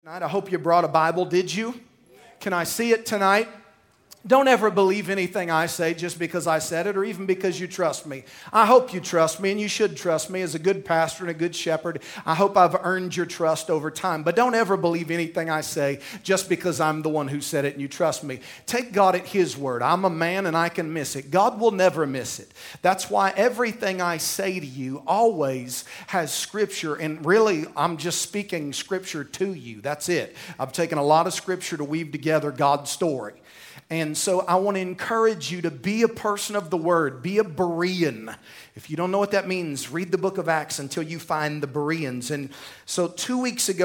I hope you brought a Bible. Did you? Can I see it tonight? Don't ever believe anything I say just because I said it or even because you trust me. I hope you trust me, and you should trust me as a good pastor and a good shepherd. I hope I've earned your trust over time. But don't ever believe anything I say just because I'm the one who said it and you trust me. Take God at His word. I'm a man and I can miss it. God will never miss it. That's why everything I say to you always has Scripture. And really, I'm just speaking Scripture to you. That's it. I've taken a lot of Scripture to weave together God's story. And so I want to encourage you to be a person of the Word. Be a Berean. If you don't know what that means, read the book of Acts until you find the Bereans. And so 2 weeks ago,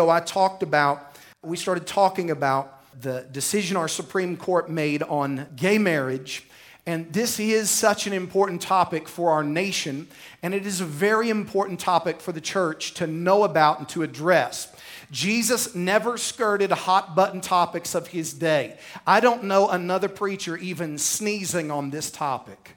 we started talking about the decision our Supreme Court made on gay marriage. And this is such an important topic for our nation. And it is a very important topic for the church to know about and to address. Jesus never skirted hot-button topics of his day. I don't know another preacher even sneezing on this topic.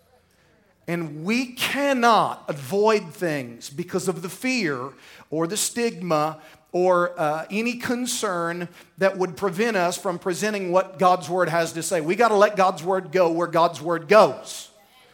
And we cannot avoid things because of the fear or the stigma or any concern that would prevent us from presenting what God's Word has to say. We got to let God's Word go where God's Word goes.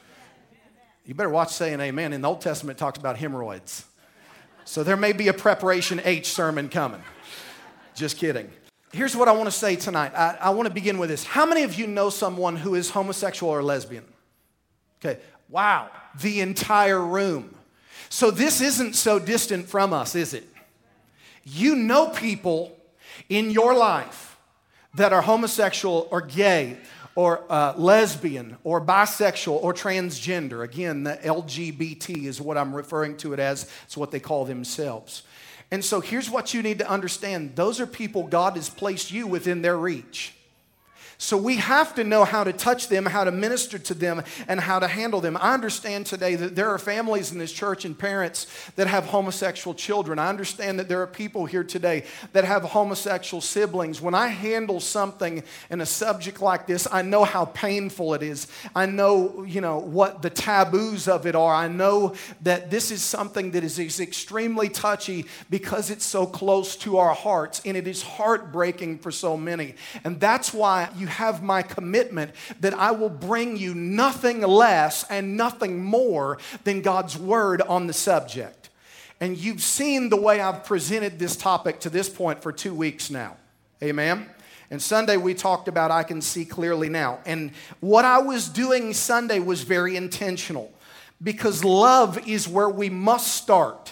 You better watch saying amen. In the Old Testament, it talks about hemorrhoids. So there may be a Preparation H sermon coming. Just kidding. Here's what I want to say tonight. I want to begin with this. How many of you know someone who is homosexual or lesbian? Okay. Wow. The entire room. So this isn't so distant from us, is it? You know people in your life that are homosexual or gay or lesbian or bisexual or transgender. Again, the LGBT is what I'm referring to it as. It's what they call themselves. And so here's what you need to understand. Those are people God has placed you within their reach. So we have to know how to touch them, how to minister to them, and how to handle them. I understand today that there are families in this church and parents that have homosexual children. I understand that there are people here today that have homosexual siblings. When I handle something in a subject like this, I know how painful it is. I know, what the taboos of it are. I know that this is something that is extremely touchy because it's so close to our hearts, and it is heartbreaking for so many. And that's why you have my commitment that I will bring you nothing less and nothing more than God's Word on the subject. And you've seen the way I've presented this topic to this point for 2 weeks now. Amen? And Sunday we talked about I can see clearly now. And what I was doing Sunday was very intentional because love is where we must start.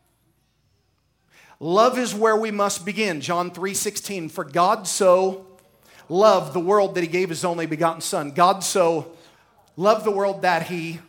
Love is where we must begin. John 3:16, for God so loved the world that He gave His only begotten Son. God so loved the world that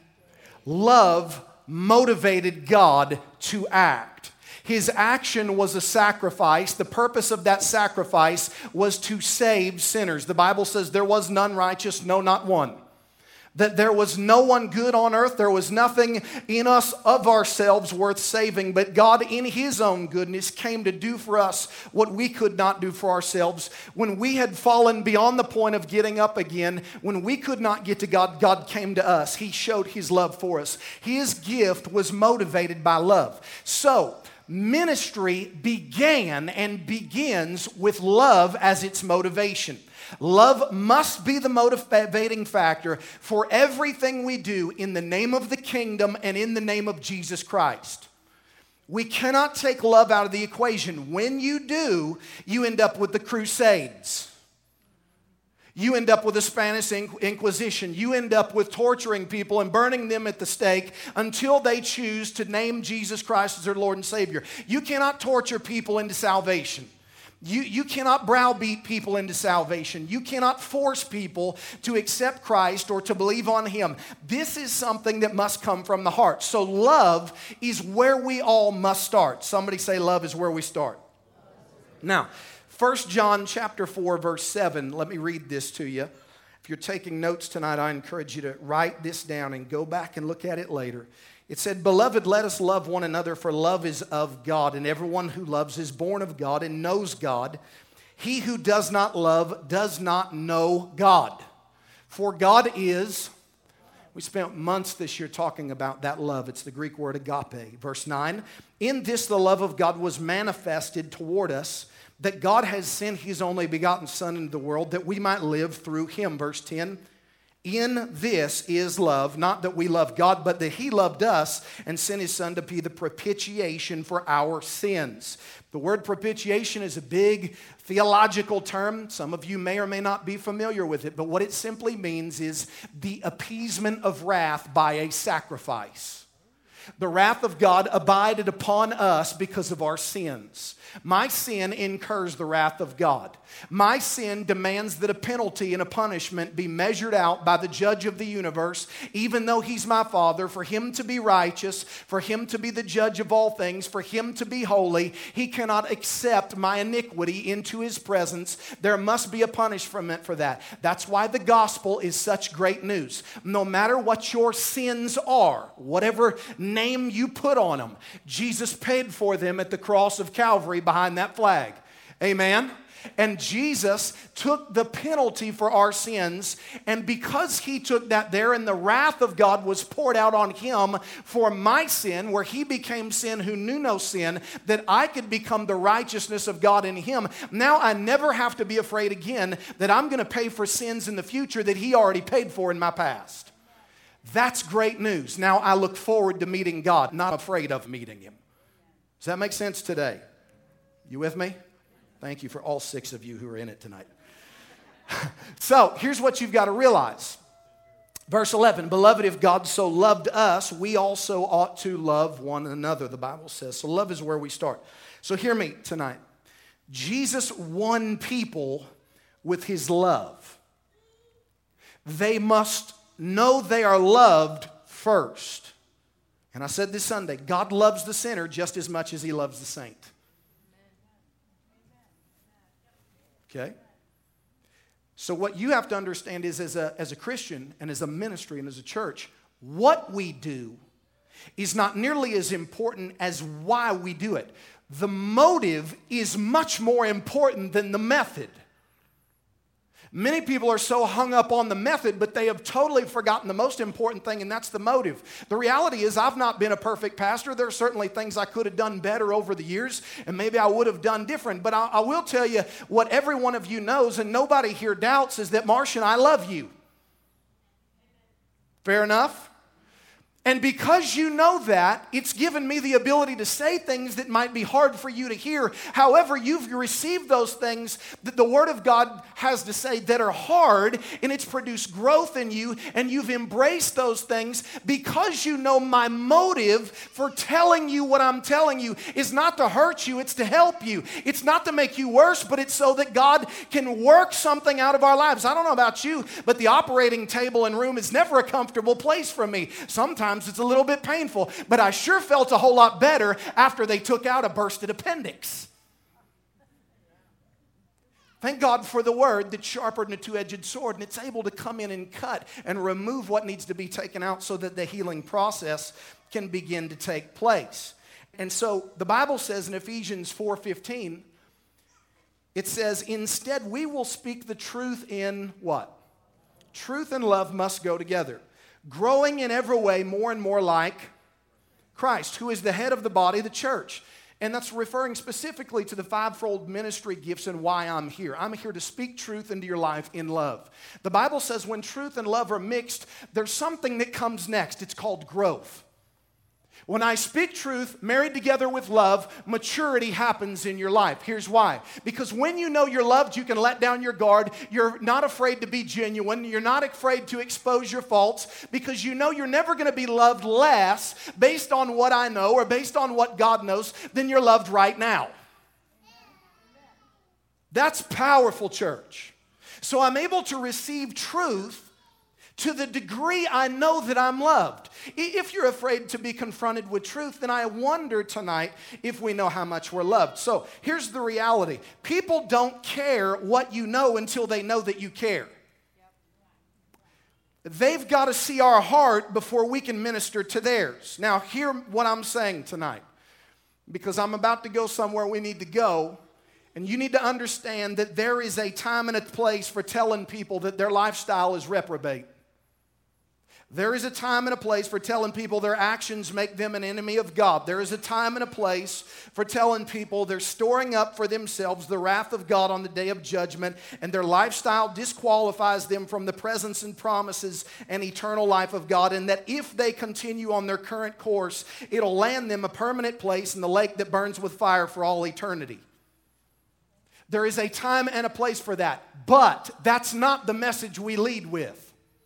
love motivated God to act. His action was a sacrifice. The purpose of that sacrifice was to save sinners. The Bible says there was none righteous, no, not one. That there was no one good on earth. There was nothing in us of ourselves worth saving. But God, in His own goodness, came to do for us what we could not do for ourselves. When we had fallen beyond the point of getting up again, when we could not get to God, God came to us. He showed His love for us. His gift was motivated by love. So, ministry began and begins with love as its motivation. Love must be the motivating factor for everything we do in the name of the kingdom and in the name of Jesus Christ. We cannot take love out of the equation. When you do, you end up with the Crusades. You end up with the Spanish Inquisition. You end up with torturing people and burning them at the stake until they choose to name Jesus Christ as their Lord and Savior. You cannot torture people into salvation. You cannot browbeat people into salvation. You cannot force people to accept Christ or to believe on Him. This is something that must come from the heart. So love is where we all must start. Somebody say love is where we start. Now, 1 John chapter 4, verse 7. Let me read this to you. If you're taking notes tonight, I encourage you to write this down and go back and look at it later. It said, beloved, let us love one another, for love is of God, and everyone who loves is born of God and knows God. He who does not love does not know God. For God is, we spent months this year talking about that love. It's the Greek word agape. Verse 9, in this the love of God was manifested toward us, that God has sent his only begotten Son into the world that we might live through him. Verse 10, in this is love, not that we love God, but that he loved us and sent his Son to be the propitiation for our sins. The word propitiation is a big theological term. Some of you may or may not be familiar with it, but what it simply means is the appeasement of wrath by a sacrifice. The wrath of God abided upon us because of our sins. My sin incurs the wrath of God. My sin demands that a penalty and a punishment be measured out by the judge of the universe, even though he's my Father, for him to be righteous, for him to be the judge of all things, for him to be holy. He cannot accept my iniquity into his presence. There must be a punishment for that. That's why the gospel is such great news. No matter what your sins are, whatever name you put on them, Jesus paid for them at the cross of Calvary behind that flag. Amen? And Jesus took the penalty for our sins, and because he took that there and the wrath of God was poured out on him for my sin, where he became sin who knew no sin, that I could become the righteousness of God in him. Now I never have to be afraid again that I'm going to pay for sins in the future that he already paid for in my past. That's great news. Now I look forward to meeting God, not afraid of meeting him. Does that make sense today? You with me? Thank you for all 6 of you who are in it tonight. So, here's what you've got to realize. Verse 11, beloved, if God so loved us, we also ought to love one another, the Bible says. So love is where we start. So hear me tonight. Jesus won people with his love. They must know they are loved first. And I said this Sunday, God loves the sinner just as much as he loves the saint. Okay? So what you have to understand is as a Christian and as a ministry and as a church, what we do is not nearly as important as why we do it. The motive is much more important than the method. Many people are so hung up on the method, but they have totally forgotten the most important thing, and that's the motive. The reality is I've not been a perfect pastor. There are certainly things I could have done better over the years, and maybe I would have done different. But I will tell you what every one of you knows, and nobody here doubts, is that Marcia and I love you. Fair enough? And because you know that, it's given me the ability to say things that might be hard for you to hear. However, you've received those things that the Word of God has to say that are hard, and it's produced growth in you, and you've embraced those things because you know my motive for telling you what I'm telling you is not to hurt you, it's to help you. It's not to make you worse, but it's so that God can work something out of our lives. I don't know about you, but the operating table and room is never a comfortable place for me. Sometimes it's a little bit painful, but I sure felt a whole lot better after they took out a bursted appendix. Thank God for the word that's sharper than a two-edged sword, and it's able to come in and cut and remove what needs to be taken out so that the healing process can begin to take place. And so the Bible says in Ephesians 4:15, it says, instead we will speak the truth in what? Truth and love must go together. Growing in every way more and more like Christ, who is the head of the body, the church. And that's referring specifically to the fivefold ministry gifts and why I'm here. I'm here to speak truth into your life in love. The Bible says when truth and love are mixed, there's something that comes next. It's called growth. When I speak truth, married together with love, maturity happens in your life. Here's why. Because when you know you're loved, you can let down your guard. You're not afraid to be genuine. You're not afraid to expose your faults because you know you're never going to be loved less based on what I know or based on what God knows than you're loved right now. That's powerful, church. So I'm able to receive truth to the degree I know that I'm loved. If you're afraid to be confronted with truth, then I wonder tonight if we know how much we're loved. So here's the reality. People don't care what you know until they know that you care. They've got to see our heart before we can minister to theirs. Now, hear what I'm saying tonight, because I'm about to go somewhere we need to go. And you need to understand that there is a time and a place for telling people that their lifestyle is reprobate. There is a time and a place for telling people their actions make them an enemy of God. There is a time and a place for telling people they're storing up for themselves the wrath of God on the day of judgment, and their lifestyle disqualifies them from the presence and promises and eternal life of God, and that if they continue on their current course, it'll land them a permanent place in the lake that burns with fire for all eternity. There is a time and a place for that, but that's not the message we lead with.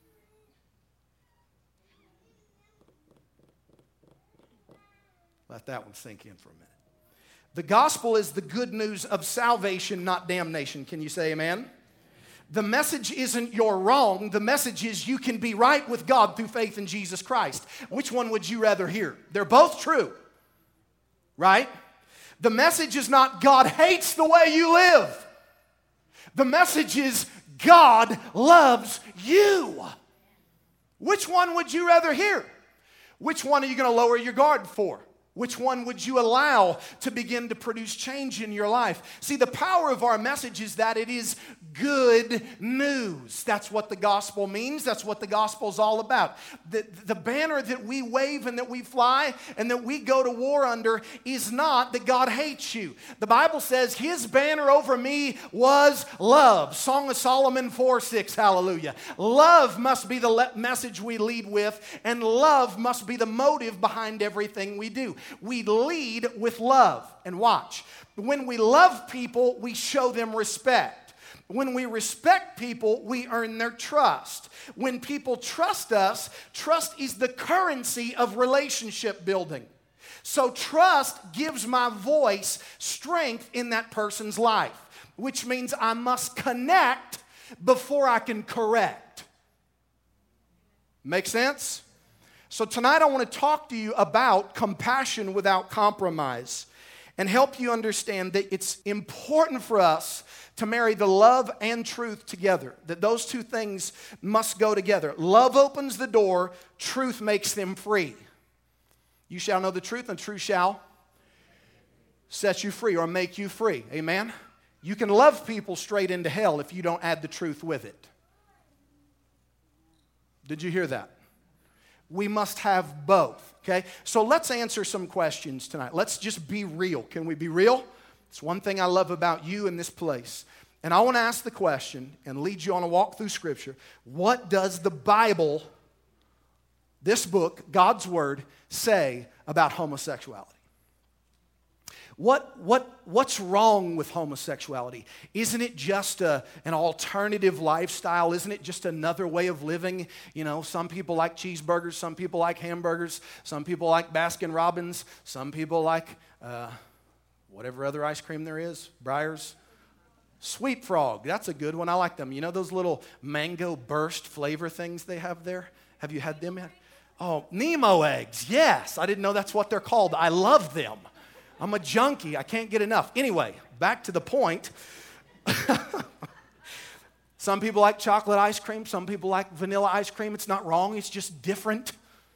Let that one sink in for a minute. The gospel is the good news of salvation, not damnation. Can you say amen? The message isn't you're wrong. The message is you can be right with God through faith in Jesus Christ. Which one would you rather hear? They're both true, right? The message is not God hates the way you live. The message is God loves you. Which one would you rather hear? Which one are you going to lower your guard for? Which one would you allow to begin to produce change in your life? See, the power of our message is that it is good news. That's what the gospel means. That's what the gospel is all about. The banner that we wave and that we fly and that we go to war under is not that God hates you. The Bible says his banner over me was love. Song of Solomon 4:6, hallelujah. Love must be the message we lead with, and love must be the motive behind everything we do. We lead with love. And watch, when we love people, we show them respect. When we respect people, we earn their trust. When people trust us, trust is the currency of relationship building. So trust gives my voice strength in that person's life, which means I must connect before I can correct. Make sense? So tonight I want to talk to you about compassion without compromise and help you understand that it's important for us to marry the love and truth together, that those two things must go together. Love opens the door, truth makes them free. You shall know the truth, and truth shall set you free or make you free. Amen? You can love people straight into hell if you don't add the truth with it. Did you hear that? We must have both, okay? So let's answer some questions tonight. Let's just be real. Can we be real? It's one thing I love about you in this place. And I want to ask the question and lead you on a walk through Scripture. What does the Bible, this book, God's Word, say about homosexuality? What's wrong with homosexuality? Isn't it just an alternative lifestyle? Isn't it just another way of living? You know, some people like cheeseburgers, some people like hamburgers, some people like Baskin-Robbins, some people like whatever other ice cream there is, Breyers. Sweet Frog, that's a good one. I like them. You know those little mango burst flavor things they have there? Have you had them yet? Oh, Nemo eggs, yes. I didn't know that's what they're called. I love them. I'm a junkie. I can't get enough. Anyway, back to the point. Some people like chocolate ice cream. Some people like vanilla ice cream. It's not wrong. It's just different.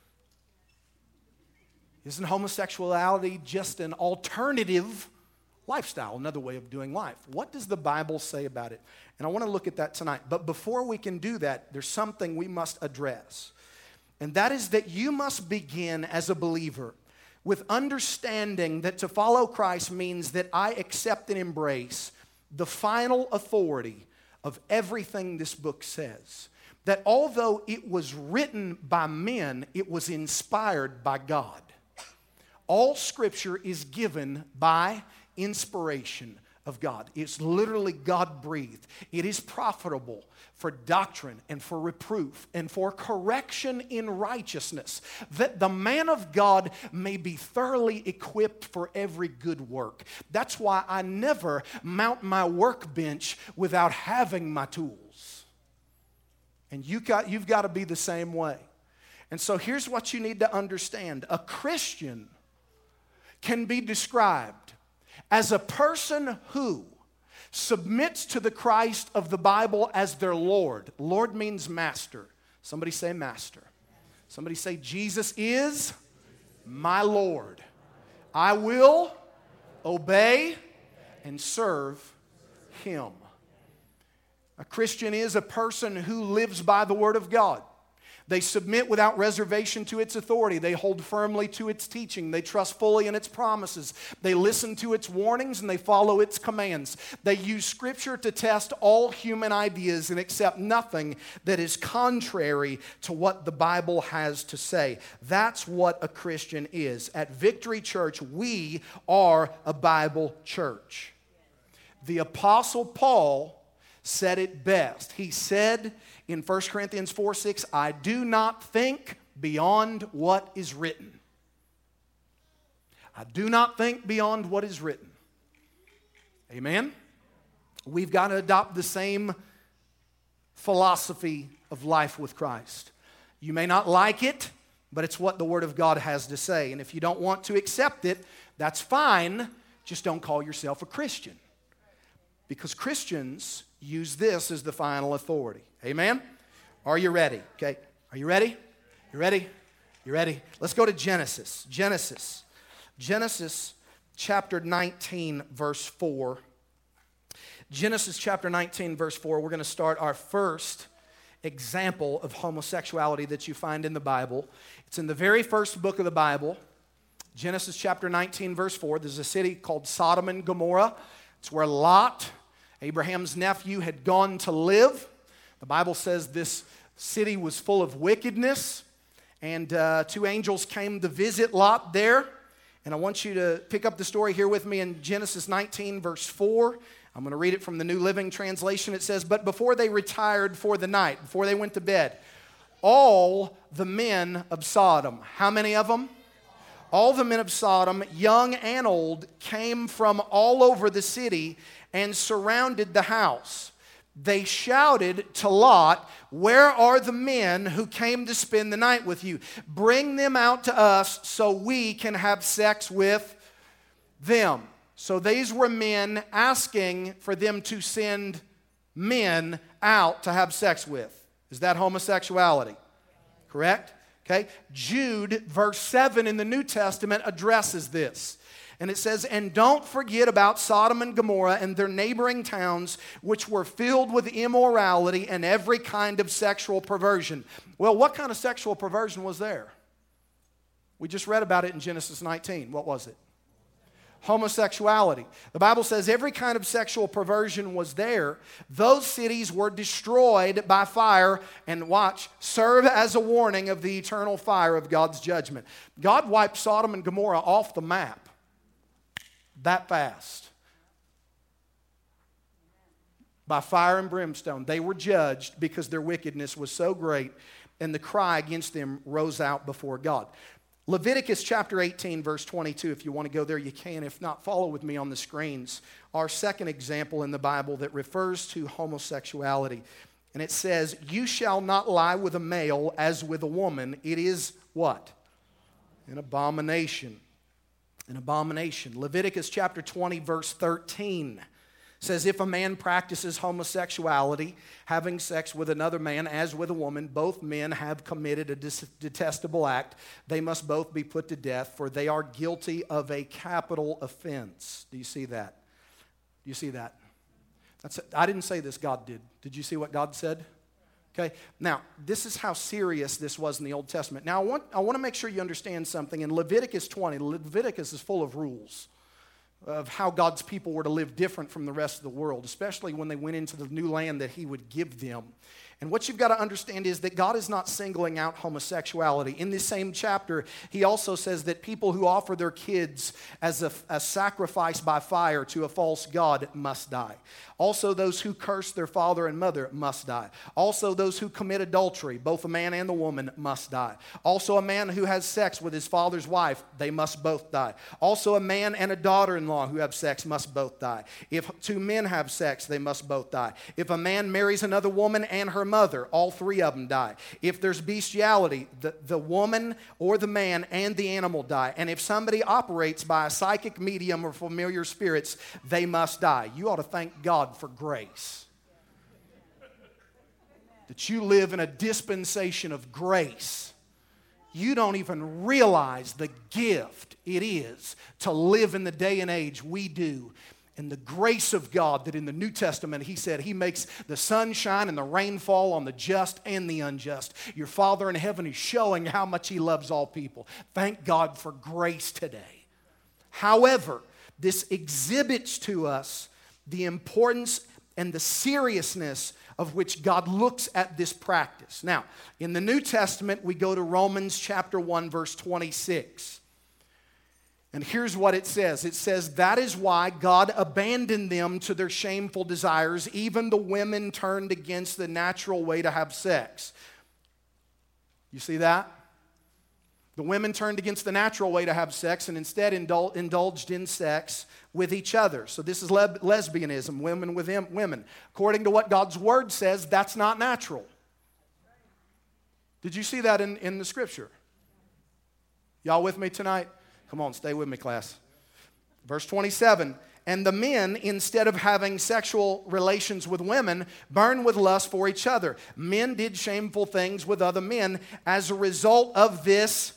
Isn't homosexuality just an alternative lifestyle, another way of doing life? What does the Bible say about it? And I want to look at that tonight. But before we can do that, there's something we must address. And that is that you must begin as a believer with understanding that to follow Christ means that I accept and embrace the final authority of everything this book says. That although it was written by men, it was inspired by God. All Scripture is given by inspiration of God. It's literally God-breathed. It is profitable for doctrine and for reproof and for correction in righteousness, that the man of God may be thoroughly equipped for every good work. That's why I never mount my workbench without having my tools. And you've got to be the same way. And so here's what you need to understand. A Christian can be described as a person who submits to the Christ of the Bible as their Lord. Lord means master. Somebody say master. Somebody say Jesus is my Lord. I will obey and serve Him. A Christian is a person who lives by the Word of God. They submit without reservation to its authority. They hold firmly to its teaching. They trust fully in its promises. They listen to its warnings and they follow its commands. They use Scripture to test all human ideas and accept nothing that is contrary to what the Bible has to say. That's what a Christian is. At Victory Church, we are a Bible church. The Apostle Paul said it best. He said in 1 Corinthians 4:6, I do not think beyond what is written. I do not think beyond what is written. Amen? We've got to adopt the same philosophy of life with Christ. You may not like it, but it's what the Word of God has to say. And if you don't want to accept it, that's fine. Just don't call yourself a Christian. Because Christians use this as the final authority. Amen? Are you ready? Okay. Are you ready? You ready? You ready? Let's go to Genesis. Genesis chapter 19, verse 4. Genesis chapter 19, verse 4. We're going to start our first example of homosexuality that you find in the Bible. It's in the very first book of the Bible. Genesis chapter 19, verse 4. There's a city called Sodom and Gomorrah. It's where Lot, Abraham's nephew, had gone to live. The Bible says this city was full of wickedness, and two angels came to visit Lot there. And I want you to pick up the story here with me in Genesis 19, verse 4. I'm going to read it from the New Living Translation. It says, but before they retired for the night, before they went to bed, all the men of Sodom, how many of them? All the men of Sodom, young and old, came from all over the city and surrounded the house. They shouted to Lot, where are the men who came to spend the night with you? Bring them out to us so we can have sex with them. So these were men asking for them to send men out to have sex with. Is that homosexuality? Correct? Okay. Jude, verse 7 in the New Testament addresses this. And it says, and don't forget about Sodom and Gomorrah and their neighboring towns, which were filled with immorality and every kind of sexual perversion. Well, what kind of sexual perversion was there? We just read about it in Genesis 19. What was it? Homosexuality. The Bible says every kind of sexual perversion was there. Those cities were destroyed by fire, and watch, serve as a warning of the eternal fire of God's judgment. God wiped Sodom and Gomorrah off the map that fast. By fire and brimstone. They were judged because their wickedness was so great, and the cry against them rose out before God. Leviticus chapter 18, verse 22. If you want to go there, you can. If not, follow with me on the screens. Our second example in the Bible that refers to homosexuality. And it says, you shall not lie with a male as with a woman. It is what? An abomination. An abomination. Leviticus chapter 20, verse 13 says, if a man practices homosexuality, having sex with another man as with a woman, both men have committed a detestable act. They must both be put to death, for they are guilty of a capital offense. Do you see that? Do you see that? I didn't say this, God did. Did you see what God said? Okay, now, this is how serious this was in the Old Testament. Now, I want to make sure you understand something. In Leviticus 20, Leviticus is full of rules of how God's people were to live different from the rest of the world, especially when they went into the new land that He would give them. And what you've got to understand is that God is not singling out homosexuality. In this same chapter, He also says that people who offer their kids as a sacrifice by fire to a false god must die. Also, those who curse their father and mother must die. Also, those who commit adultery, both a man and the woman, must die. Also, a man who has sex with his father's wife, they must both die. Also, a man and a daughter-in-law who have sex must both die. If two men have sex, they must both die. If a man marries another woman and her mother, all three of them die. If there's bestiality, the woman or the man and the animal die. And if somebody operates by a psychic medium or familiar spirits, they must die. You ought to thank God for grace. That you live in a dispensation of grace. You don't even realize the gift it is to live in the day and age we do and the grace of God that in the New Testament He said He makes the sun shine and the rain fall on the just and the unjust. Your Father in heaven is showing how much He loves all people. Thank God for grace today. However, this exhibits to us the importance and the seriousness of which God looks at this practice. Now, in the New Testament, we go to Romans chapter 1, verse 26. And here's what it says. It says, that is why God abandoned them to their shameful desires. Even the women turned against the natural way to have sex. You see that? The women turned against the natural way to have sex and instead indulged in sex with each other. So this is lesbianism, women with women. According to what God's Word says, that's not natural. Did you see that in the Scripture? Y'all with me tonight? Come on, stay with me, class. Verse 27, and the men, instead of having sexual relations with women, burned with lust for each other. Men did shameful things with other men. As a result of this,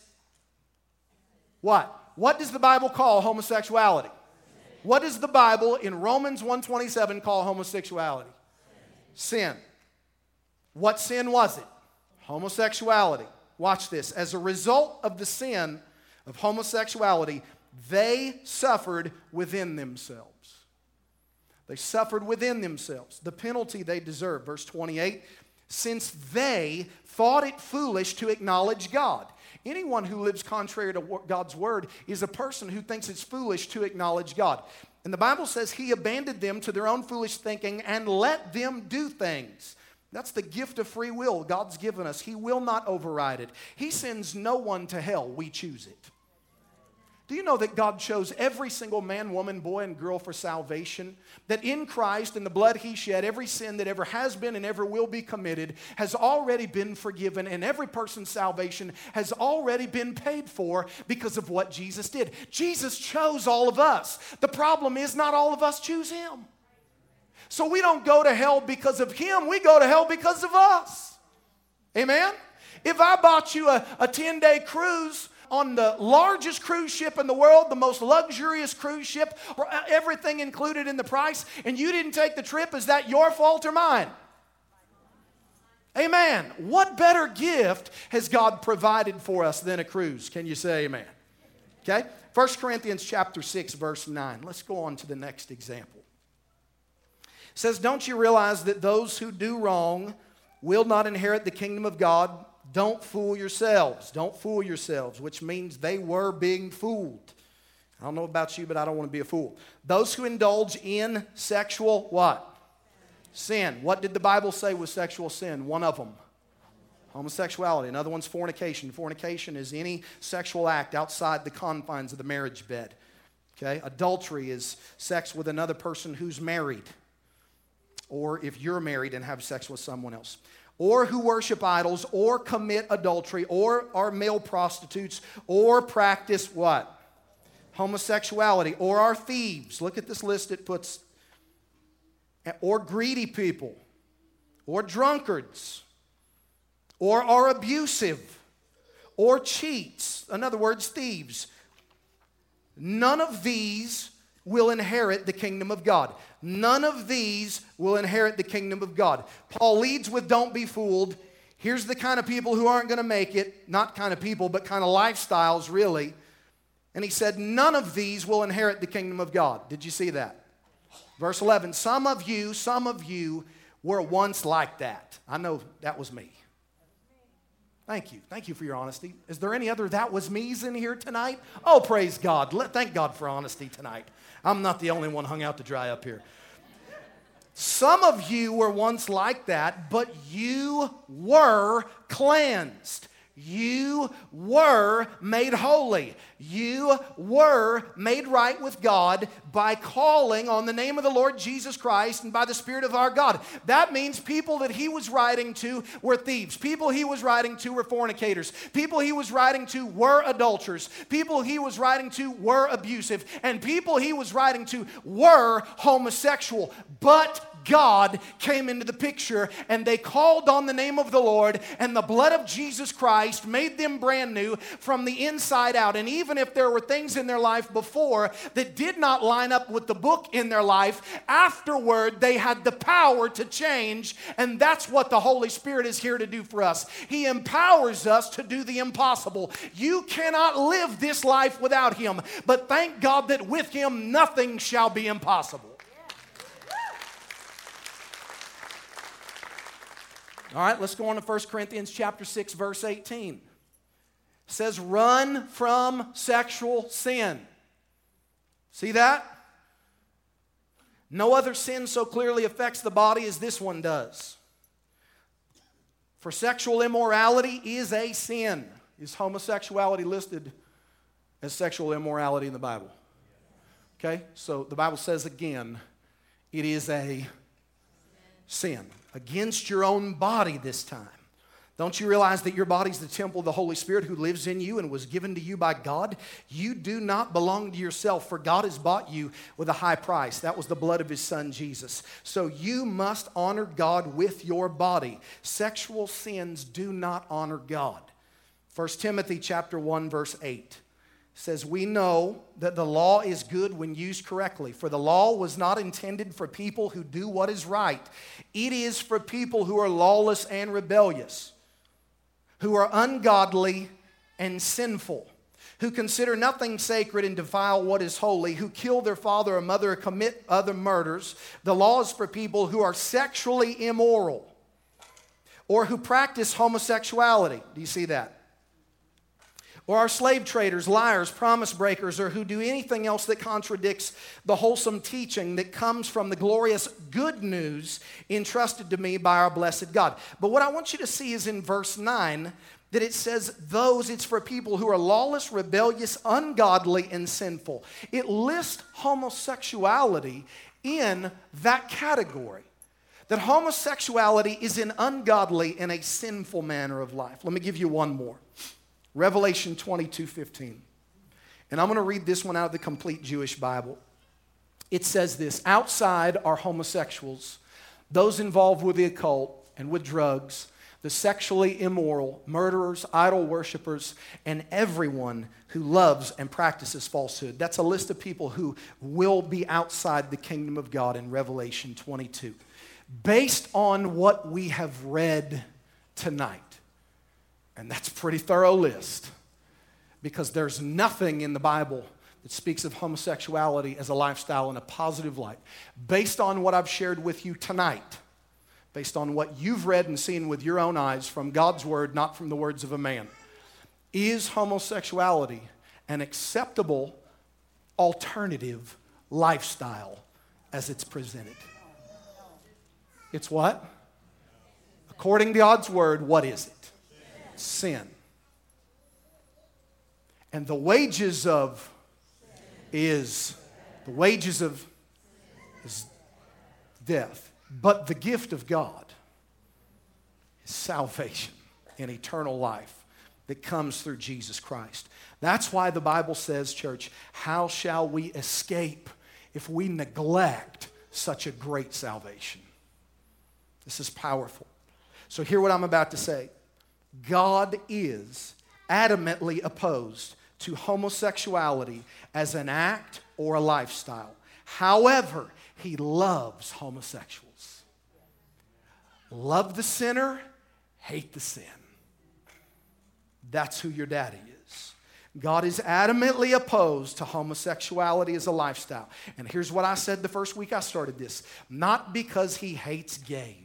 what? What does the Bible call homosexuality? What does the Bible in Romans 1:27 call homosexuality? Sin. What sin was it? Homosexuality. Watch this. As a result of the sin of homosexuality, they suffered within themselves. They suffered within themselves the penalty they deserve. Verse 28, since they thought it foolish to acknowledge God. Anyone who lives contrary to God's word is a person who thinks it's foolish to acknowledge God. And the Bible says He abandoned them to their own foolish thinking and let them do things. That's the gift of free will God's given us. He will not override it. He sends no one to hell. We choose it. Do you know that God chose every single man, woman, boy, and girl for salvation? That in Christ and the blood He shed, every sin that ever has been and ever will be committed has already been forgiven, and every person's salvation has already been paid for because of what Jesus did. Jesus chose all of us. The problem is not all of us choose Him. So we don't go to hell because of Him. We go to hell because of us. Amen? If I bought you a 10-day cruise on the largest cruise ship in the world, the most luxurious cruise ship, everything included in the price, and you didn't take the trip, is that your fault or mine? Amen. What better gift has God provided for us than a cruise? Can you say amen? Okay? 1 Corinthians chapter 6, verse 9. Let's go on to the next example. It says, don't you realize that those who do wrong will not inherit the kingdom of God? Don't fool yourselves. Don't fool yourselves, which means they were being fooled. I don't know about you, but I don't want to be a fool. Those who indulge in sexual what? Sin. What did the Bible say was sexual sin? One of them. Homosexuality. Another one's fornication. Fornication is any sexual act outside the confines of the marriage bed. Okay? Adultery is sex with another person who's married. Or if you're married and have sex with someone else. Or who worship idols, or commit adultery, or are male prostitutes, or practice what? Homosexuality, or are thieves. Look at this list it puts. Or greedy people, or drunkards, or are abusive, or cheats. In other words, thieves. None of these will inherit the kingdom of God. None of these will inherit the kingdom of God. Paul leads with don't be fooled. Here's the kind of people who aren't going to make it. Not kind of people, but kind of lifestyles, really. And he said, none of these will inherit the kingdom of God. Did you see that? Verse 11, some of you were once like that. I know that was me. Thank you. Thank you for your honesty. Is there any other that was me's in here tonight? Oh, praise God. Thank God for honesty tonight. I'm not the only one hung out to dry up here. Some of you were once like that, but you were cleansed. You were made holy. You were made right with God by calling on the name of the Lord Jesus Christ and by the Spirit of our God. That means people that he was writing to were thieves. People he was writing to were fornicators. People he was writing to were adulterers. People he was writing to were abusive. And people he was writing to were homosexual. But God came into the picture, and they called on the name of the Lord, and the blood of Jesus Christ made them brand new from the inside out. And even if there were things in their life before that did not line up with the book in their life, afterward they had the power to change, and that's what the Holy Spirit is here to do for us. He empowers us to do the impossible. You cannot live this life without Him, but thank God that with Him nothing shall be impossible. All right, let's go on to 1 Corinthians chapter 6, verse 18. It says, run from sexual sin. See that? No other sin so clearly affects the body as this one does. For sexual immorality is a sin. Is homosexuality listed as sexual immorality in the Bible? Okay, so the Bible says again, it is a sin. Against your own body this time. Don't you realize that your body's the temple of the Holy Spirit who lives in you and was given to you by God? You do not belong to yourself, for God has bought you with a high price. That was the blood of His Son, Jesus. So you must honor God with your body. Sexual sins do not honor God. 1 Timothy chapter 1, verse 8 says, we know that the law is good when used correctly, for the law was not intended for people who do what is right. It is for people who are lawless and rebellious, who are ungodly and sinful, who consider nothing sacred and defile what is holy, who kill their father or mother or commit other murders. The law is for people who are sexually immoral or who practice homosexuality. Do you see that? Or are slave traders, liars, promise breakers, or who do anything else that contradicts the wholesome teaching that comes from the glorious good news entrusted to me by our blessed God. But what I want you to see is in verse 9 that it says it's for people who are lawless, rebellious, ungodly, and sinful. It lists homosexuality in that category. That homosexuality is an ungodly and a sinful manner of life. Let me give you one more. Revelation 22:15. And I'm going to read this one out of the Complete Jewish Bible. It says this, outside are homosexuals, those involved with the occult and with drugs, the sexually immoral, murderers, idol worshipers, and everyone who loves and practices falsehood. That's a list of people who will be outside the kingdom of God in Revelation 22. Based on what we have read tonight, and that's a pretty thorough list, because there's nothing in the Bible that speaks of homosexuality as a lifestyle in a positive light. Based on what I've shared with you tonight, based on what you've read and seen with your own eyes from God's word, not from the words of a man, is homosexuality an acceptable alternative lifestyle as it's presented? It's what? According to God's word, what is it? Sin. And the wages of is death. But the gift of God is salvation and eternal life that comes through Jesus Christ. That's why the Bible says, church, how shall we escape if we neglect such a great salvation? This is powerful. So hear what I'm about to say. God is adamantly opposed to homosexuality as an act or a lifestyle. However, He loves homosexuals. Love the sinner, hate the sin. That's who your daddy is. God is adamantly opposed to homosexuality as a lifestyle. And here's what I said the first week I started this. Not because He hates gays.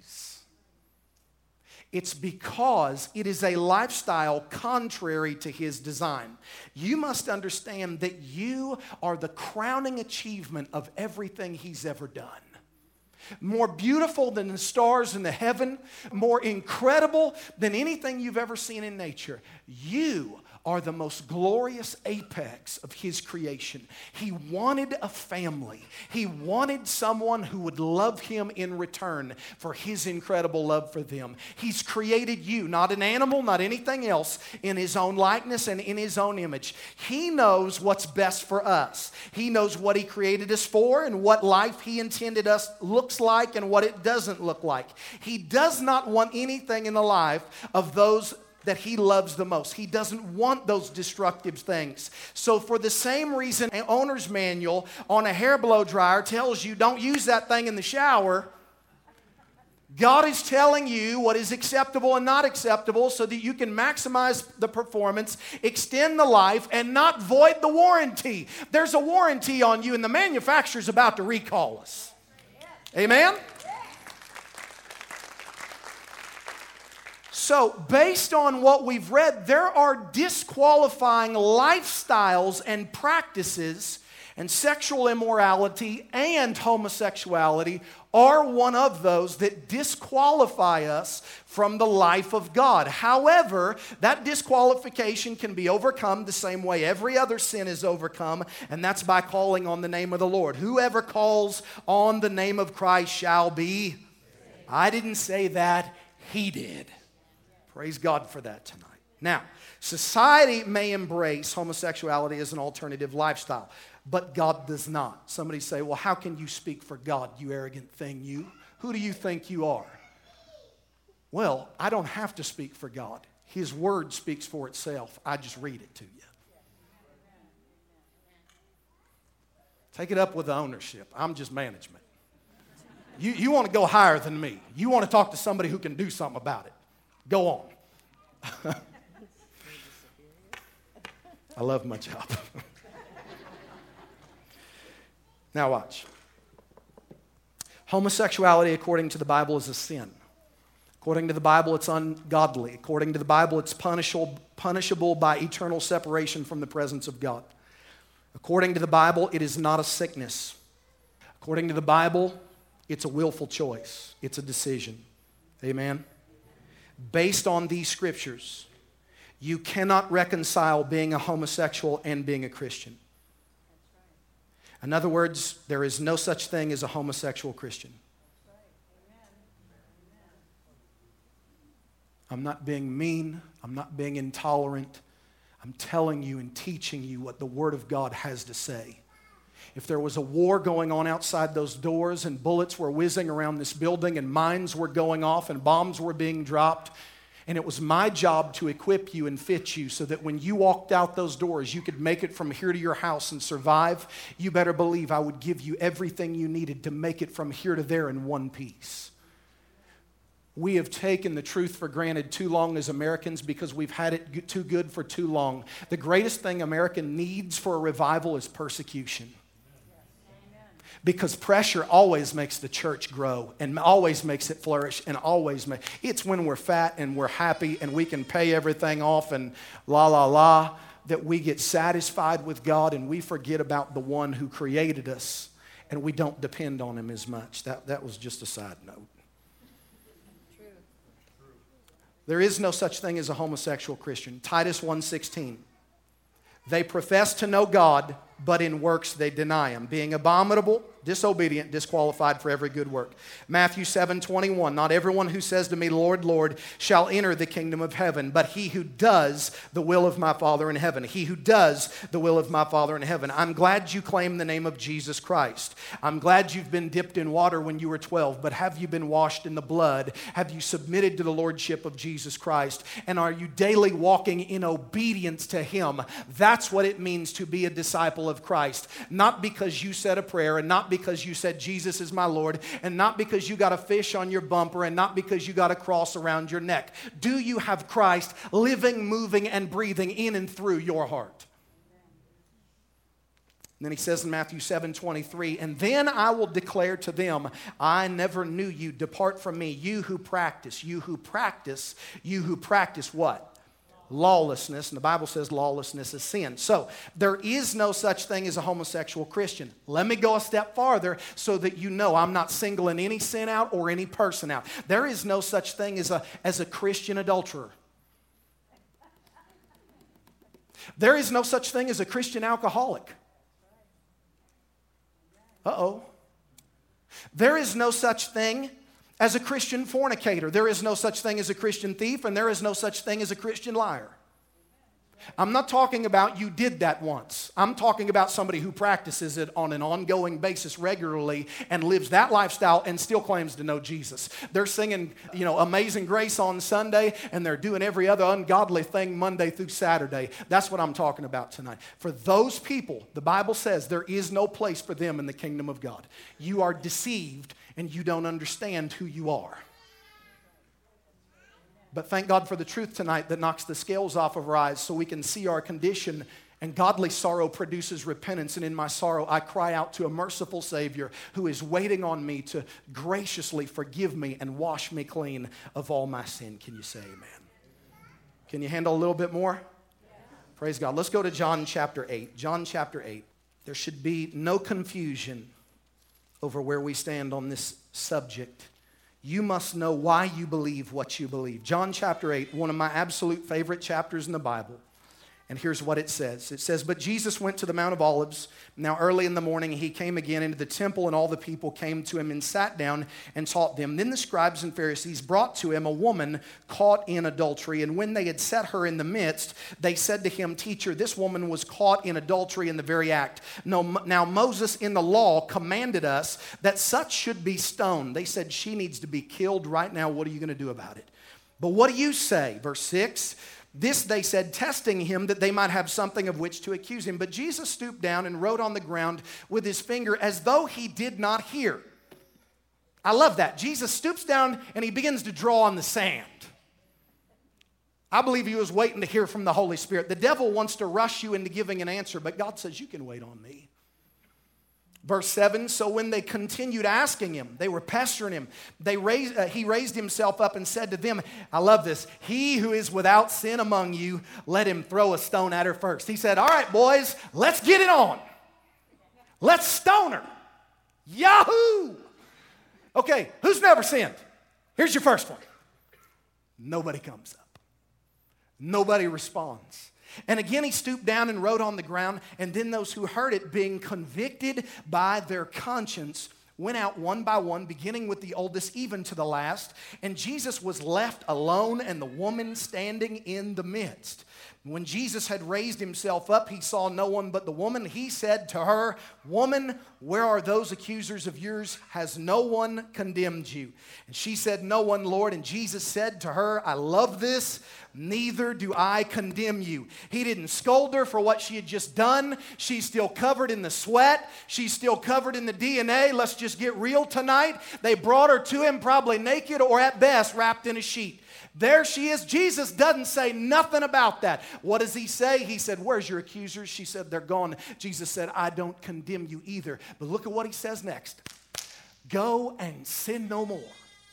It's because it is a lifestyle contrary to His design. You must understand that you are the crowning achievement of everything He's ever done. More beautiful than the stars in the heaven, more incredible than anything you've ever seen in nature. You are the most glorious apex of His creation. He wanted a family. He wanted someone who would love Him in return for His incredible love for them. He's created you, not an animal, not anything else, in His own likeness and in His own image. He knows what's best for us. He knows what He created us for and what life He intended us looks like and what it doesn't look like. He does not want anything in the life of those that He loves the most. He doesn't want those destructive things. So for the same reason, an owner's manual on a hair blow dryer tells you don't use that thing in the shower, God is telling you what is acceptable and not acceptable so that you can maximize the performance, extend the life, and not void the warranty. There's a warranty on you, and the manufacturer's about to recall us. Amen? So, based on what we've read, there are disqualifying lifestyles and practices, and sexual immorality and homosexuality are one of those that disqualify us from the life of God. However, that disqualification can be overcome the same way every other sin is overcome, and that's by calling on the name of the Lord. Whoever calls on the name of Christ shall be. I didn't say that, He did. Praise God for that tonight. Now, society may embrace homosexuality as an alternative lifestyle, but God does not. Somebody say, well, how can you speak for God, you arrogant thing, you? Who do you think you are? Well, I don't have to speak for God. His word speaks for itself. I just read it to you. Take it up with the ownership. I'm just management. You want to go higher than me. You want to talk to somebody who can do something about it. Go on. I love my job. Now watch. Homosexuality, according to the Bible, is a sin. According to the Bible, it's ungodly. According to the Bible, it's punishable by eternal separation from the presence of God. According to the Bible, it is not a sickness. According to the Bible, it's a willful choice. It's a decision. Amen? Based on these scriptures, you cannot reconcile being a homosexual and being a Christian. In other words, there is no such thing as a homosexual Christian. I'm not being mean. I'm not being intolerant. I'm telling you and teaching you what the Word of God has to say. If there was a war going on outside those doors and bullets were whizzing around this building and mines were going off and bombs were being dropped, and it was my job to equip you and fit you so that when you walked out those doors, you could make it from here to your house and survive, you better believe I would give you everything you needed to make it from here to there in one piece. We have taken the truth for granted too long as Americans because we've had it too good for too long. The greatest thing America needs for a revival is persecution. Because pressure always makes the church grow and always makes it flourish and it's when we're fat and we're happy and we can pay everything off and that we get satisfied with God and we forget about the one who created us and we don't depend on Him as much. That was just a side note. True. There is no such thing as a homosexual Christian. Titus 1:16. They profess to know God, but in works they deny Him, being abominable, disobedient, disqualified for every good work. Matthew 7:21, not everyone who says to me, Lord, Lord, shall enter the kingdom of heaven, but he who does the will of my Father in heaven. He who does the will of my Father in heaven. I'm glad you claim the name of Jesus Christ. I'm glad you've been dipped in water when you were 12, but have you been washed in the blood? Have you submitted to the lordship of Jesus Christ? And are you daily walking in obedience to Him? That's what it means to be a disciple of Christ. Not because you said a prayer and not because you said Jesus is my Lord and not because you got a fish on your bumper and not because you got a cross around your neck. Do you have Christ living, moving, and breathing in and through your heart? And then he says in Matthew 7:23, and then I will declare to them, I never knew you. Depart from me, you who practice what? Lawlessness, and the Bible says lawlessness is sin. So there is no such thing as a homosexual Christian. Let me go a step farther so that you know I'm not singling any sin out or any person out. There is no such thing as a Christian adulterer. There is no such thing as a Christian alcoholic. Uh-oh. There is no such thing as a Christian fornicator. There is no such thing as a Christian thief, and there is no such thing as a Christian liar. I'm not talking about you did that once. I'm talking about somebody who practices it on an ongoing basis regularly and lives that lifestyle and still claims to know Jesus. They're singing, Amazing Grace on Sunday, and they're doing every other ungodly thing Monday through Saturday. That's what I'm talking about tonight. For those people, the Bible says there is no place for them in the kingdom of God. You are deceived and you don't understand who you are. But thank God for the truth tonight that knocks the scales off of our eyes so we can see our condition. And godly sorrow produces repentance. And in my sorrow, I cry out to a merciful Savior who is waiting on me to graciously forgive me and wash me clean of all my sin. Can you say amen? Can you handle a little bit more? Praise God. Let's go to John chapter 8. John chapter 8. There should be no confusion over where we stand on this subject. You must know why you believe what you believe. John chapter 8, one of my absolute favorite chapters in the Bible. And here's what it says. It says, but Jesus went to the Mount of Olives. Now early in the morning he came again into the temple, and all the people came to him and sat down and taught them. Then the scribes and Pharisees brought to him a woman caught in adultery. And when they had set her in the midst, they said to him, Teacher, this woman was caught in adultery in the very act. Now Moses in the law commanded us that such should be stoned. They said, she needs to be killed right now. What are you going to do about it? But what do you say? Verse 6. This they said, testing him that they might have something of which to accuse him. But Jesus stooped down and wrote on the ground with his finger as though he did not hear. I love that. Jesus stoops down and he begins to draw on the sand. I believe he was waiting to hear from the Holy Spirit. The devil wants to rush you into giving an answer, but God says, you can wait on me. Verse 7, so when they continued asking him, they were pestering him, he raised himself up and said to them, I love this, he who is without sin among you, let him throw a stone at her first. He said, all right, boys, let's get it on. Let's stone her. Yahoo! Okay, who's never sinned? Here's your first one. Nobody comes up. Nobody responds. And again he stooped down and wrote on the ground, and then those who heard it, being convicted by their conscience, went out one by one, beginning with the oldest even to the last. And Jesus was left alone, and the woman standing in the midst. When Jesus had raised himself up, he saw no one but the woman. He said to her, Woman, where are those accusers of yours? Has no one condemned you? And she said, No one, Lord. And Jesus said to her, I love this, neither do I condemn you. He didn't scold her for what she had just done. She's still covered in the sweat. She's still covered in the DNA. Let's just get real tonight. They brought her to him probably naked or at best wrapped in a sheet. There she is. Jesus doesn't say nothing about that. What does he say? He said, where's your accusers? She said, they're gone. Jesus said, I don't condemn you either. But look at what he says next. Go and sin no more.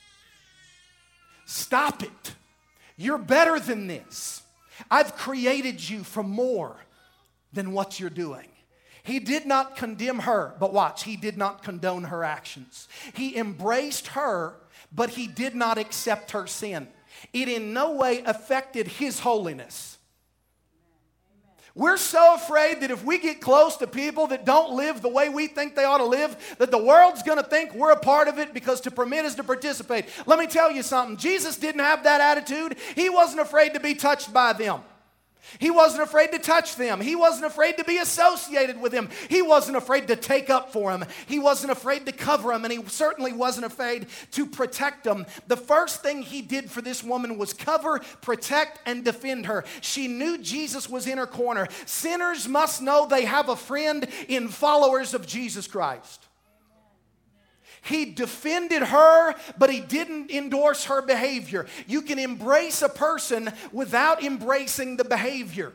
Stop it. You're better than this. I've created you for more than what you're doing. He did not condemn her, but watch, he did not condone her actions. He embraced her, but he did not accept her sin. It in no way affected his holiness. We're so afraid that if we get close to people that don't live the way we think they ought to live, that the world's going to think we're a part of it, because to permit is to participate. Let me tell you something. Jesus didn't have that attitude. He wasn't afraid to be touched by them. He wasn't afraid to touch them. He wasn't afraid to be associated with them. He wasn't afraid to take up for them. He wasn't afraid to cover them, and he certainly wasn't afraid to protect them. The first thing he did for this woman was cover, protect, and defend her. She knew Jesus was in her corner. Sinners must know they have a friend in followers of Jesus Christ. He defended her, but he didn't endorse her behavior. You can embrace a person without embracing the behavior.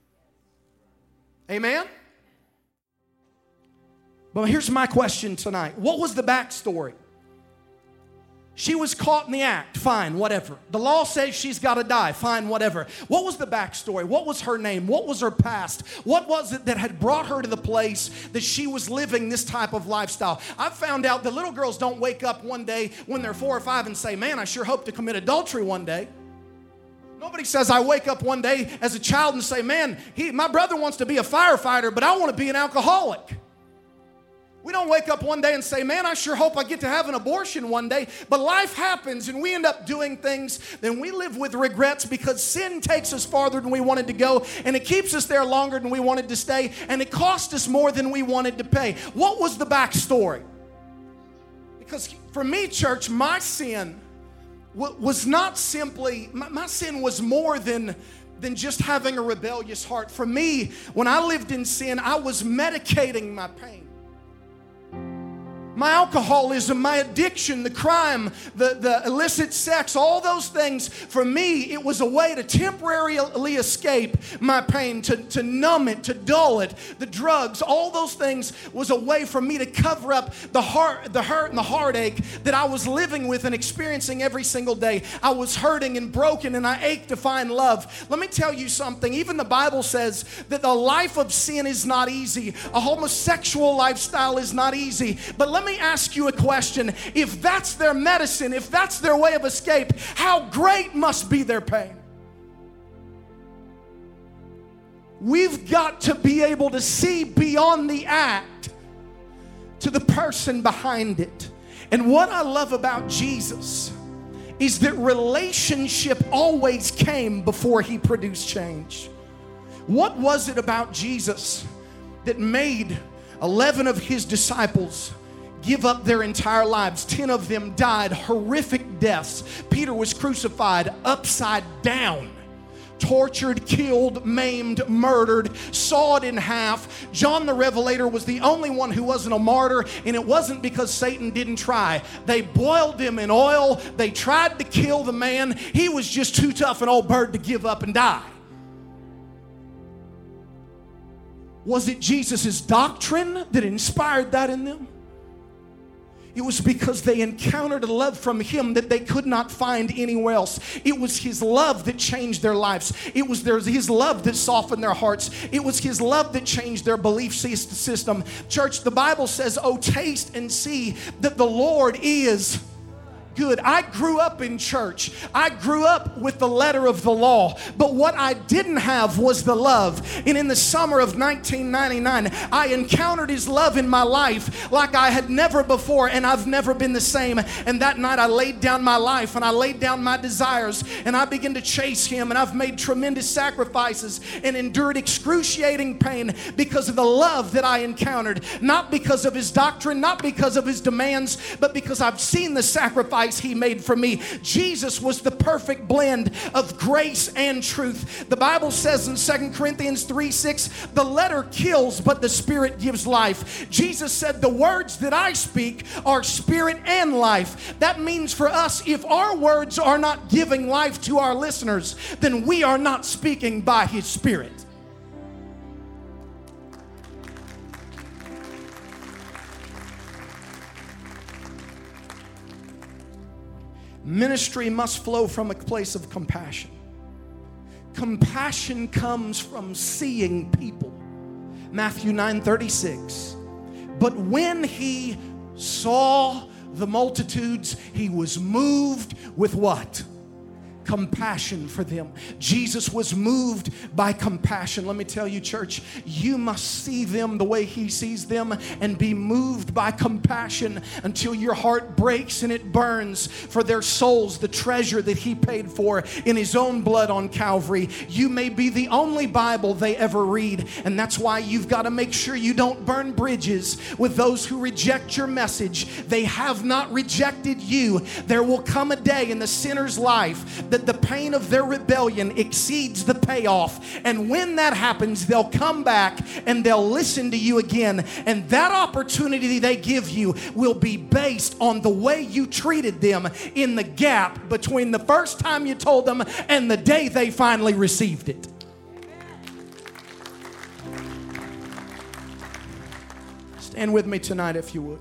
Amen? But here's my question tonight. What was the backstory? She was caught in the act. Fine, whatever. The law says she's got to die. Fine, whatever. What was the backstory? What was her name? What was her past? What was it that had brought her to the place that she was living this type of lifestyle? I've found out that little girls don't wake up one day when they're 4 or 5 and say, man, I sure hope to commit adultery one day. Nobody says, I wake up one day as a child and say, man, my brother wants to be a firefighter, but I want to be an alcoholic. We don't wake up one day and say, man, I sure hope I get to have an abortion one day. But life happens and we end up doing things. Then we live with regrets because sin takes us farther than we wanted to go. And it keeps us there longer than we wanted to stay. And it cost us more than we wanted to pay. What was the backstory? Because for me, church, my sin was not simply, my sin was more than just having a rebellious heart. For me, when I lived in sin, I was medicating my pain. My alcoholism, my addiction, the crime, the illicit sex, all those things, for me, it was a way to temporarily escape my pain, to numb it, to dull it. The drugs, all those things was a way for me to cover up the hurt and the heartache that I was living with and experiencing every single day. I was hurting and broken and I ached to find love. Let me tell you something. Even the Bible says that the life of sin is not easy. A homosexual lifestyle is not easy. But let me ask you a question. If that's their medicine, if that's their way of escape, how great must be their pain? We've got to be able to see beyond the act to the person behind it. And what I love about Jesus is that relationship always came before he produced change. What was it about Jesus that made 11 of his disciples give up their entire lives? 10 of them died horrific deaths. Peter was crucified upside down, tortured, killed, maimed, murdered, sawed in half. John the Revelator was the only one who wasn't a martyr, and it wasn't because Satan didn't try. They boiled him in oil. They tried to kill the man. He was just too tough an old bird to give up and die. Was it Jesus' doctrine that inspired that in them? It was because they encountered a love from him that they could not find anywhere else. It was his love that changed their lives. It was his love that softened their hearts. It was his love that changed their belief system. Church, the Bible says, oh, taste and see that the Lord is good. I grew up in church. I grew up with the letter of the law. But what I didn't have was the love. And in the summer of 1999, I encountered his love in my life like I had never before, and I've never been the same. And that night I laid down my life and I laid down my desires and I began to chase him, and I've made tremendous sacrifices and endured excruciating pain because of the love that I encountered. Not because of his doctrine, not because of his demands, but because I've seen the sacrifice he made for me. Jesus was the perfect blend of grace and truth. The Bible says in 2 Corinthians 3:6, the letter kills, but the Spirit gives life. Jesus said, the words that I speak are spirit and life. That means for us, if our words are not giving life to our listeners, then we are not speaking by his Spirit. Ministry must flow from a place of compassion. Compassion comes from seeing people. Matthew 9:36. But when he saw the multitudes, he was moved with what? Compassion for them. Jesus was moved by compassion. Let me tell you, church, you must see them the way he sees them and be moved by compassion until your heart breaks and it burns for their souls, the treasure that he paid for in his own blood on Calvary. You may be the only Bible they ever read, and that's why you've got to make sure you don't burn bridges with those who reject your message. They have not rejected you. There will come a day in the sinner's life that the pain of their rebellion exceeds the payoff. And when that happens, they'll come back and they'll listen to you again. And that opportunity they give you will be based on the way you treated them in the gap between the first time you told them and the day they finally received it. Stand with me tonight if you would.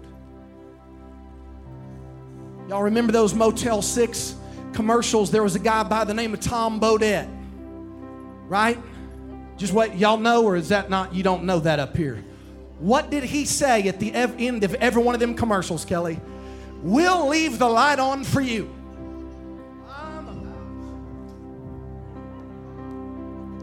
Y'all remember those Motel 6 commercials? There was a guy by the name of Tom Bodett, right? Just wait, y'all know, or is that not, you don't know that up here? What did he say at the end of every one of them commercials, Kelly? We'll leave the light on for you.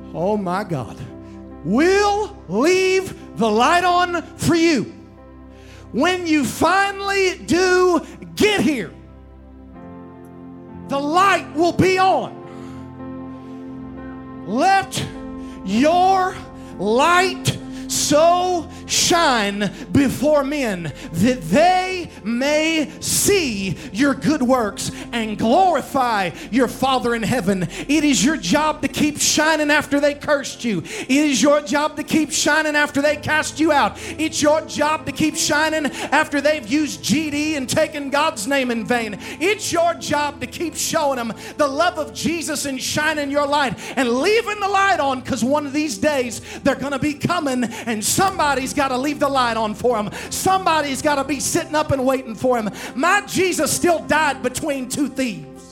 oh my God, will leave the light on for you. When you finally do get here, the light will be on. Let your light so shine before men that they may see your good works and glorify your Father in heaven. It is your job to keep shining after they cursed you. It is your job to keep shining after they cast you out. It's your job to keep shining after they've used GD and taken God's name in vain. It's your job to keep showing them the love of Jesus and shining your light and leaving the light on, because one of these days they're going to be coming and somebody's got to leave the light on for them. Somebody's got to be sitting up and waiting for him. My Jesus still died between two thieves.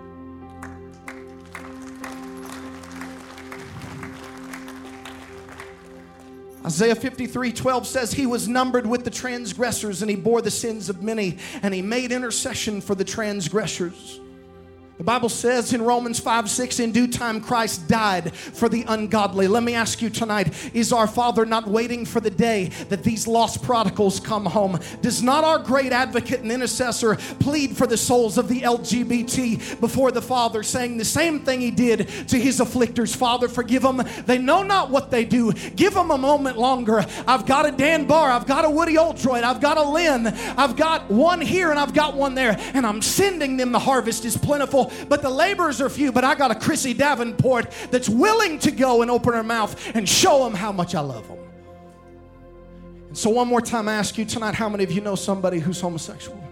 Isaiah 53:12 says, he was numbered with the transgressors and he bore the sins of many, and he made intercession for the transgressors. The Bible says in Romans 5:6, in due time Christ died for the ungodly. Let me ask you tonight, is our Father not waiting for the day that these lost prodigals come home? Does not our great advocate and intercessor plead for the souls of the LGBT before the Father, saying the same thing he did to his afflictors? Father, forgive them. They know not what they do. Give them a moment longer. I've got a Dan Barr. I've got a Woody Oldroyd. I've got a Lynn. I've got one here and I've got one there. And I'm sending them. The harvest is plentiful, but the laborers are few. But I got a Chrissy Davenport that's willing to go and open her mouth and show them how much I love them. And so one more time I ask you tonight, how many of you know somebody who's homosexual?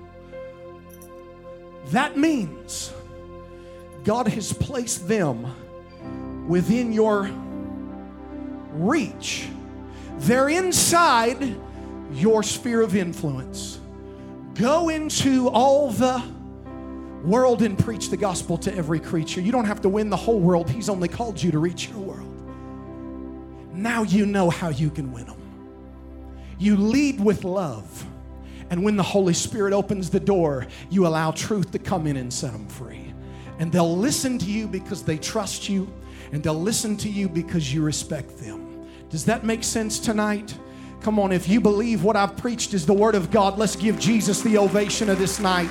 That means God has placed them within your reach. They're inside your sphere of influence. Go into all the world and preach the gospel to every creature. You don't have to win the whole world. He's only called you to reach your world. Now you know how you can win them. You lead with love. And when the Holy Spirit opens the door, you allow truth to come in and set them free. And they'll listen to you because they trust you. And they'll listen to you because you respect them. Does that make sense tonight? Come on, if you believe what I've preached is the Word of God, let's give Jesus the ovation of this night.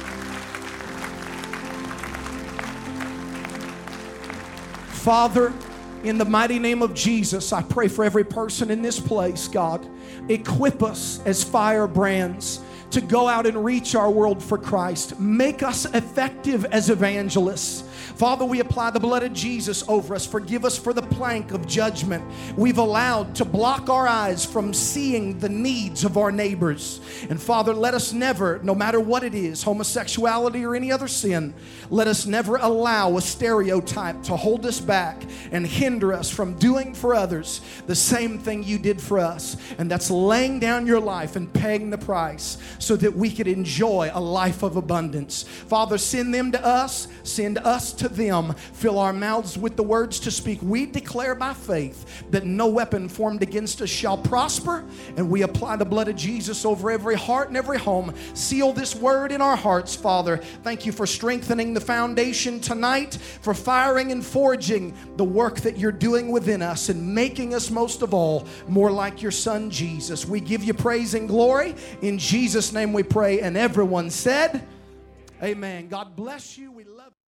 Father, in the mighty name of Jesus, I pray for every person in this place, God. Equip us as firebrands to go out and reach our world for Christ. Make us effective as evangelists. Father, we apply the blood of Jesus over us. Forgive us for the plank of judgment we've allowed to block our eyes from seeing the needs of our neighbors. And Father, let us never, no matter what it is, homosexuality or any other sin, let us never allow a stereotype to hold us back and hinder us from doing for others the same thing you did for us. And that's laying down your life and paying the price so that we could enjoy a life of abundance. Father, send them to us, send us to them. Fill our mouths with the words to speak. We declare by faith that no weapon formed against us shall prosper, and we apply the blood of Jesus over every heart and every home. Seal this word in our hearts, Father. Thank you for strengthening the foundation tonight, for firing and forging the work that you're doing within us and making us most of all more like your Son Jesus. We give you praise and glory. In Jesus' name we pray, and everyone said, amen. God bless you. We love you.